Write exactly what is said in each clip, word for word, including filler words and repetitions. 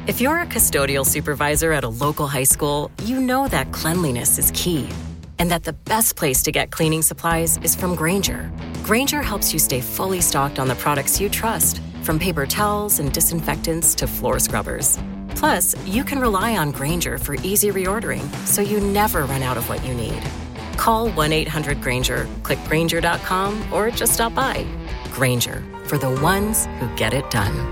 If you're a custodial supervisor at a local high school, you know that cleanliness is key, and that the best place to get cleaning supplies is from Grainger. Grainger helps you stay fully stocked on the products you trust, from paper towels and disinfectants to floor scrubbers. Plus, you can rely on Grainger for easy reordering, so you never run out of what you need. Call one eight hundred Grainger, click Grainger dot com, or just stop by. Grainger, for the ones who get it done.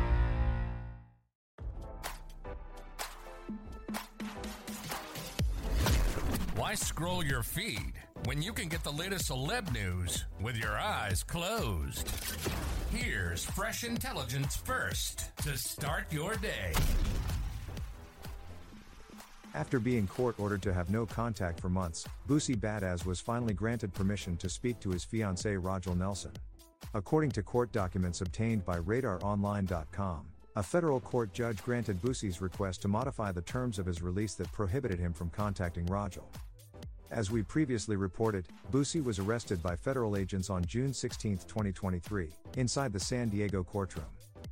Why scroll your feed when you can get the latest celeb news with your eyes closed? Here's fresh intelligence first to start your day. After being court-ordered to have no contact for months, Boosie Badazz was finally granted permission to speak to his fiancée Rachel Nelson. According to court documents obtained by radar online dot com, a federal court judge granted Boosie's request to modify the terms of his release that prohibited him from contacting Rachel. As we previously reported, Boosie was arrested by federal agents on June sixteenth, twenty twenty-three, inside the San Diego courtroom.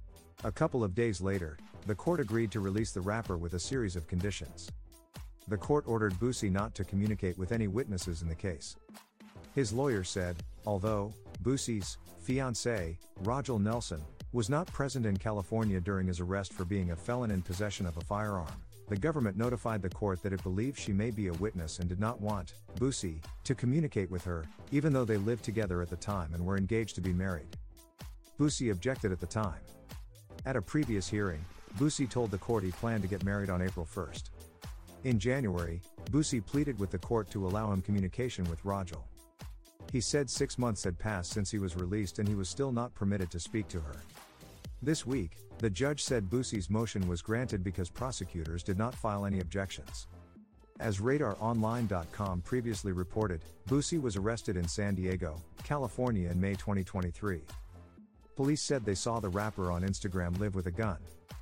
A couple of days later, the court agreed to release the rapper with a series of conditions. The court ordered Boosie not to communicate with any witnesses in the case. His lawyer said, although Boosie's fiancée, Rachel Nelson, was not present in California during his arrest for being a felon in possession of a firearm, the government notified the court that it believed she may be a witness and did not want Boosie to communicate with her, even though they lived together at the time and were engaged to be married. Boosie objected at the time. At a previous hearing, Boosie told the court he planned to get married on April first. In January, Boosie pleaded with the court to allow him communication with Rachel. He said six months had passed since he was released and he was still not permitted to speak to her. This week, the judge said Boosie's motion was granted because prosecutors did not file any objections. As radar online dot com previously reported, Boosie was arrested in San Diego, California in May twenty twenty-three. Police said they saw the rapper on Instagram live with a gun.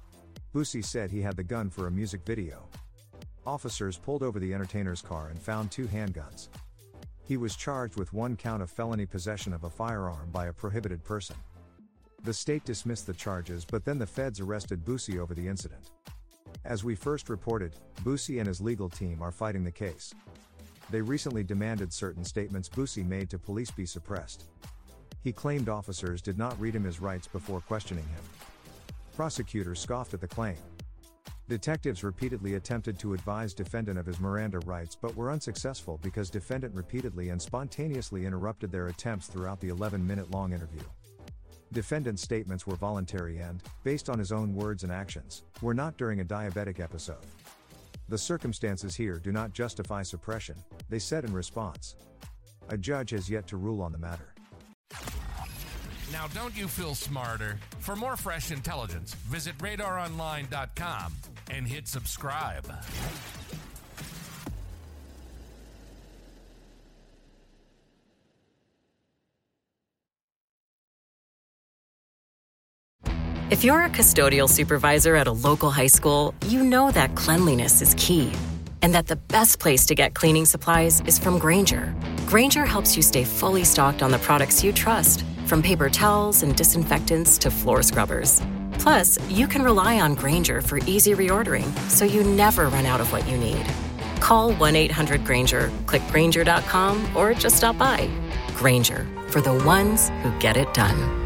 Boosie said he had the gun for a music video. Officers pulled over the entertainer's car and found two handguns. He was charged with one count of felony possession of a firearm by a prohibited person. The state dismissed the charges, but then the feds arrested Boosie over the incident. As we first reported, Boosie and his legal team are fighting the case. They recently demanded certain statements Boosie made to police be suppressed. He claimed officers did not read him his rights before questioning him. Prosecutors scoffed at the claim. Detectives repeatedly attempted to advise defendant of his Miranda rights but were unsuccessful because defendant repeatedly and spontaneously interrupted their attempts throughout the eleven-minute-long interview. Defendant's statements were voluntary and, based on his own words and actions, were not during a diabetic episode. The circumstances here do not justify suppression, they said in response. A judge has yet to rule on the matter. Now don't you feel smarter? For more fresh intelligence, visit radar online dot com and hit subscribe. If you're a custodial supervisor at a local high school, you know that cleanliness is key, and that the best place to get cleaning supplies is from Grainger. Grainger helps you stay fully stocked on the products you trust, from paper towels and disinfectants to floor scrubbers. Plus, you can rely on Grainger for easy reordering, so you never run out of what you need. Call one eight hundred Grainger, click Grainger dot com, or just stop by. Grainger, for the ones who get it done.